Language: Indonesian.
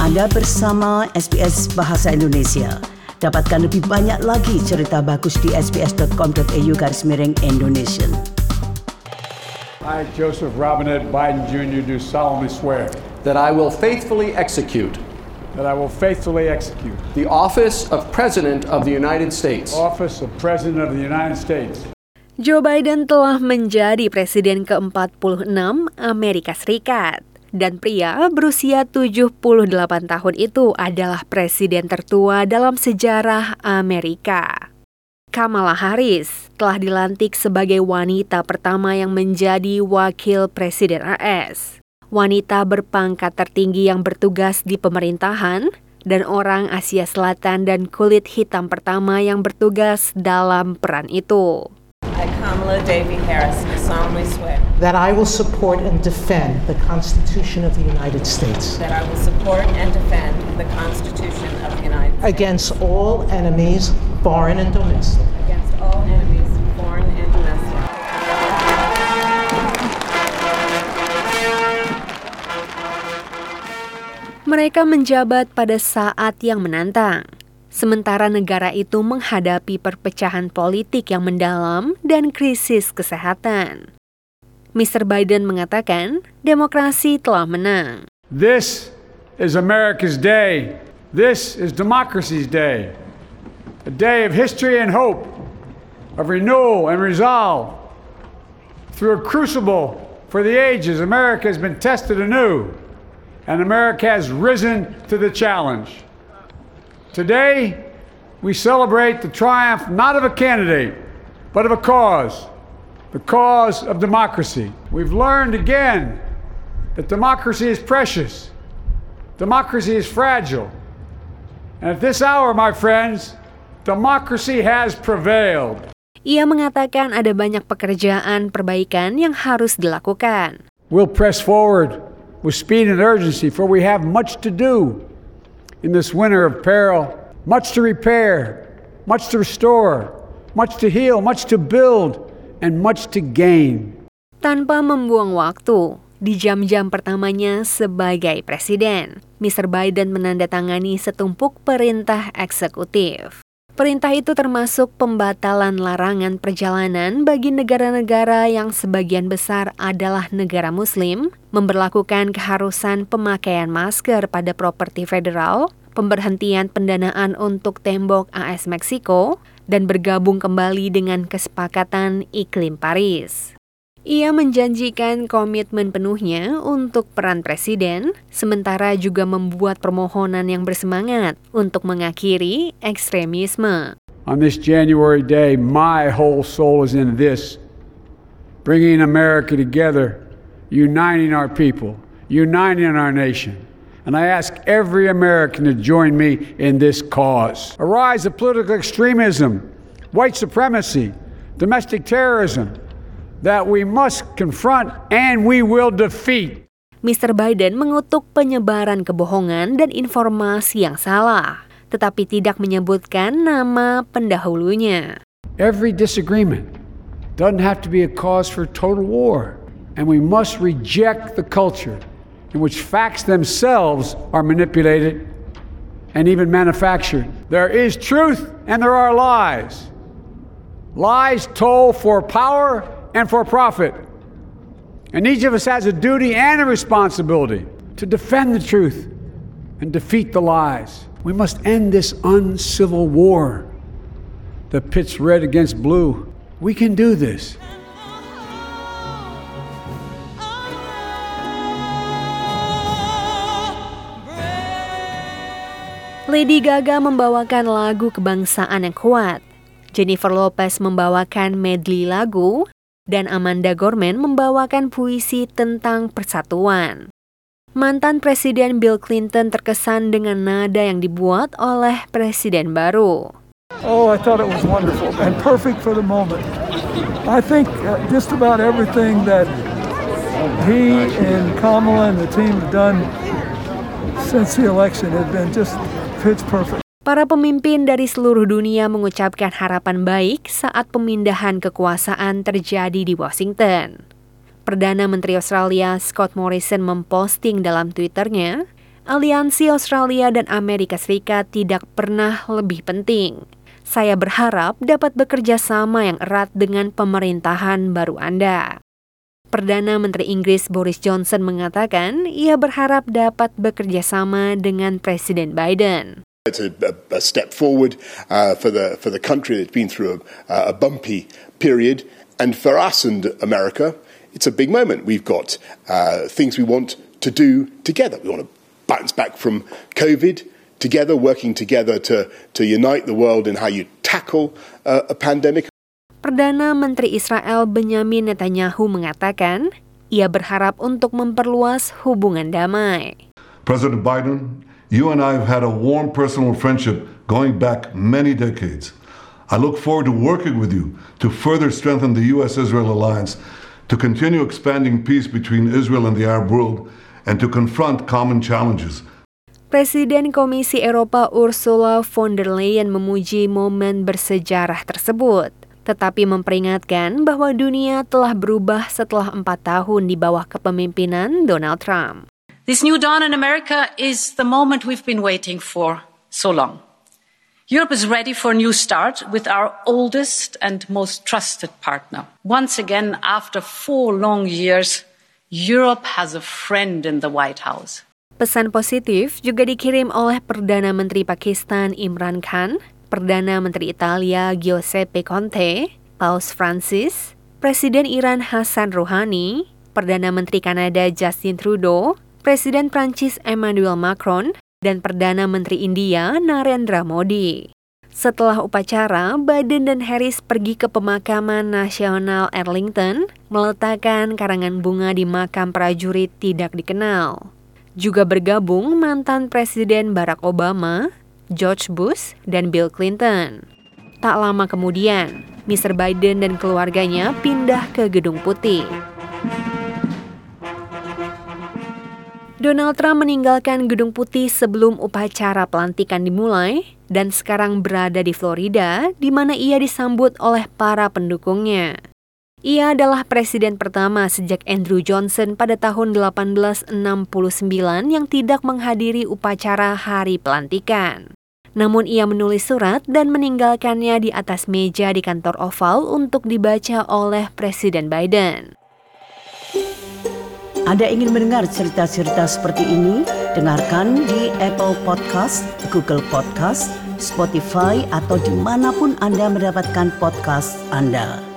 Anda bersama SBS Bahasa Indonesia. Dapatkan lebih banyak lagi cerita bagus di sbs.com.au/Indonesian. I, Joseph Robinette Biden Jr., do solemnly swear that I will faithfully execute the office of President of the United States. Joe Biden telah menjadi Presiden ke-46 Amerika Serikat. Dan pria berusia 78 tahun itu adalah presiden tertua dalam sejarah Amerika. Kamala Harris telah dilantik sebagai wanita pertama yang menjadi wakil presiden AS. Wanita berpangkat tertinggi yang bertugas di pemerintahan dan orang Asia Selatan dan kulit hitam pertama yang bertugas dalam peran itu. I, Kamala Devi Harris, solemnly swear that I will support and defend the Constitution of the United States. That I will support and defend the Constitution of the United States. Against all enemies, foreign and domestic. Against all enemies, foreign and domestic. Mereka menjabat pada saat yang menantang. Sementara negara itu menghadapi perpecahan politik yang mendalam dan krisis kesehatan. Mr. Biden mengatakan demokrasi telah menang. This is America's day. This is democracy's day. A day of history and hope, of renewal and resolve. Through a crucible for the ages, America has been tested anew, and America has risen to the challenge. Today, we celebrate the triumph not of a candidate, but of a cause, the cause of democracy. We've learned again that democracy is precious, democracy is fragile, and at this hour, my friends, democracy has prevailed. Ia mengatakan ada banyak pekerjaan perbaikan yang harus dilakukan. We'll press forward with speed and urgency, for we have much to do. In this winter of peril, much to repair, much to restore, much to heal, much to build, and much to gain. Tanpa membuang waktu, di jam-jam pertamanya sebagai presiden, Mr. Biden menandatangani setumpuk perintah eksekutif. Perintah itu termasuk pembatalan larangan perjalanan bagi negara-negara yang sebagian besar adalah negara Muslim, memberlakukan keharusan pemakaian masker pada properti federal, pemberhentian pendanaan untuk tembok AS Meksiko, dan bergabung kembali dengan kesepakatan iklim Paris. Ia menjanjikan komitmen penuhnya untuk peran presiden, sementara juga membuat permohonan yang bersemangat untuk mengakhiri ekstremisme. On this January day, my whole soul is in this, bringing America together, uniting our people, uniting our nation. And I ask every American to join me in this cause. A rise of political extremism, white supremacy, domestic terrorism, that we must confront and we will defeat. Mr. Biden mengutuk penyebaran kebohongan dan informasi yang salah, tetapi tidak menyebutkan nama pendahulunya. Every disagreement doesn't have to be a cause for total war, and we must reject the culture in which facts themselves are manipulated and even manufactured. There is truth and there are lies. Lies told for power and for profit. And each of us has a duty and a responsibility to defend the truth and defeat the lies. We must end this uncivil war that pits red against blue. We can do this. Lady Gaga membawakan lagu kebangsaan yang kuat. Jennifer Lopez membawakan medley lagu, dan Amanda Gorman membawakan puisi tentang persatuan. Mantan Presiden Bill Clinton terkesan dengan nada yang dibuat oleh presiden baru. Oh, I thought it was wonderful and perfect for the moment. I think just about everything that he and Kamala and the team have done since the election have been just pitch perfect. Para pemimpin dari seluruh dunia mengucapkan harapan baik saat pemindahan kekuasaan terjadi di Washington. Perdana Menteri Australia Scott Morrison memposting dalam Twitternya, aliansi Australia dan Amerika Serikat tidak pernah lebih penting. Saya berharap dapat bekerja sama yang erat dengan pemerintahan baru Anda. Perdana Menteri Inggris Boris Johnson mengatakan ia berharap dapat bekerja sama dengan Presiden Biden. It's a step forward for the country that's been through a bumpy period, and for us and America, it's a big moment. We've got things we want to do together. We want to bounce back from COVID together, working together to unite the world in how you tackle a pandemic. Perdana Menteri Israel Benyamin Netanyahu mengatakan ia berharap untuk memperluas hubungan damai. President Biden, you and I have had a warm personal friendship going back many decades. I look forward to working with you to further strengthen the U.S.-Israel alliance, to continue expanding peace between Israel and the Arab world, and to confront common challenges. Presiden Komisi Eropa Ursula von der Leyen memuji momen bersejarah tersebut, tetapi memperingatkan bahwa dunia telah berubah setelah 4 tahun di bawah kepemimpinan Donald Trump. This new dawn in America is the moment we've been waiting for so long. Europe is ready for a new start with our oldest and most trusted partner. Once again, after 4 long years, Europe has a friend in the White House. Pesan positif juga dikirim oleh Perdana Menteri Pakistan Imran Khan, Perdana Menteri Italia Giuseppe Conte, Paus Francis, Presiden Iran Hassan Rouhani, Perdana Menteri Kanada Justin Trudeau, Presiden Prancis Emmanuel Macron, dan Perdana Menteri India Narendra Modi. Setelah upacara, Biden dan Harris pergi ke pemakaman nasional Arlington, meletakkan karangan bunga di makam prajurit tidak dikenal. Juga bergabung mantan Presiden Barack Obama, George Bush, dan Bill Clinton. Tak lama kemudian, Mr. Biden dan keluarganya pindah ke Gedung Putih. Donald Trump meninggalkan Gedung Putih sebelum upacara pelantikan dimulai dan sekarang berada di Florida, di mana ia disambut oleh para pendukungnya. Ia adalah presiden pertama sejak Andrew Johnson pada tahun 1869 yang tidak menghadiri upacara hari pelantikan. Namun ia menulis surat dan meninggalkannya di atas meja di kantor Oval untuk dibaca oleh Presiden Biden. Anda ingin mendengar cerita-cerita seperti ini? Dengarkan di Apple Podcast, Google Podcast, Spotify, atau dimanapun Anda mendapatkan podcast Anda.